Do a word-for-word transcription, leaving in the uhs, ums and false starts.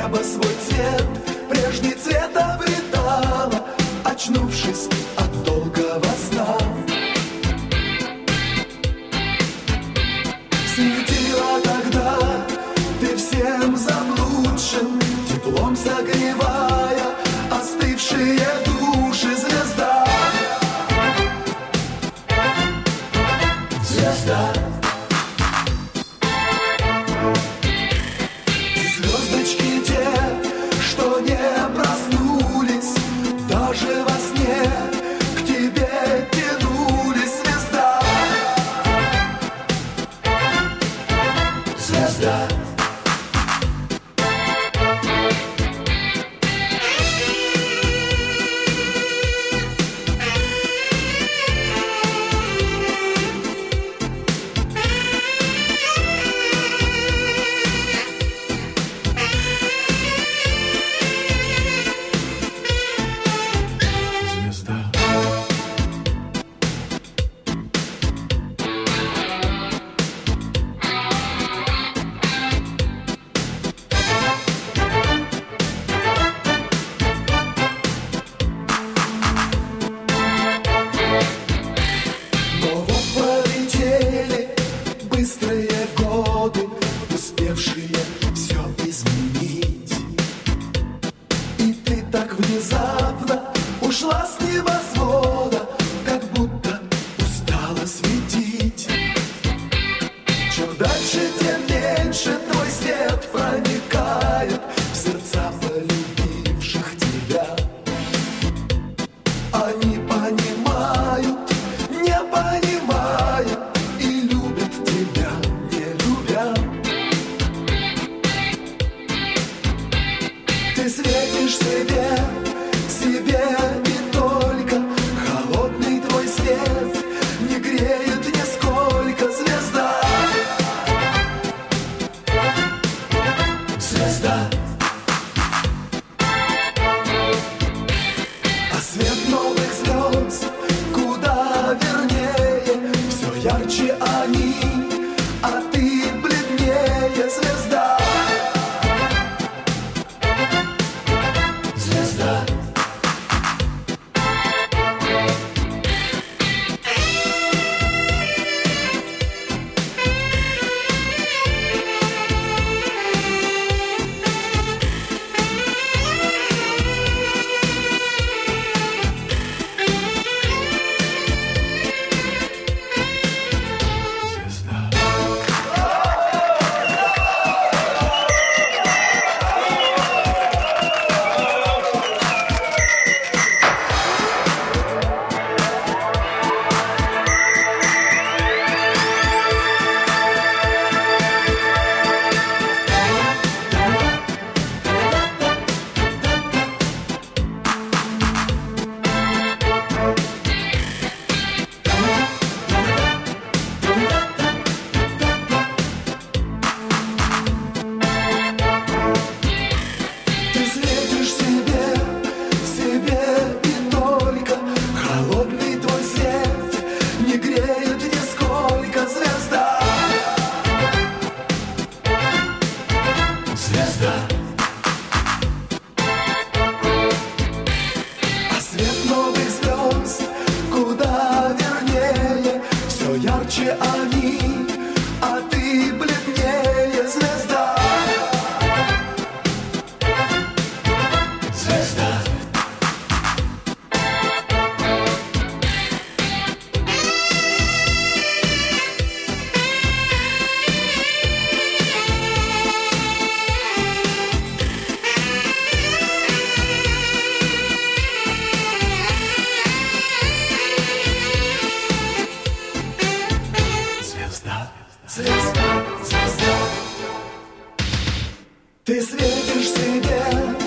небо свой цвет, прежний цвет обретала, очнувшись от долгого сна. Светила тогда ты всем заблудшим, теплом согревая остывшие души. Звезда, звезда, и звездочки те, что не проснулись, даже во сне к тебе тянулись. Звезда, звезда. Быстрые годы, успевшие все изменить, и ты так внезапно ушла с небосвода, как будто устала светить. Чем дальше, тем меньше твой свет проникает в сердца полюбивших тебя. Они понимают, не понимают, тебя не любя. Ты светишь себе, себе и только. Холодный твой свет не греет нисколько. Звезда, звезда, а свет новых звезд куда вернее, все ярче они, а ты бледнее. Звезда, звезда, а свет новых звезд куда вернее, все ярче они, а ты бледнее. Звезда, звезда, звезда, звезда. Ты светишь себе,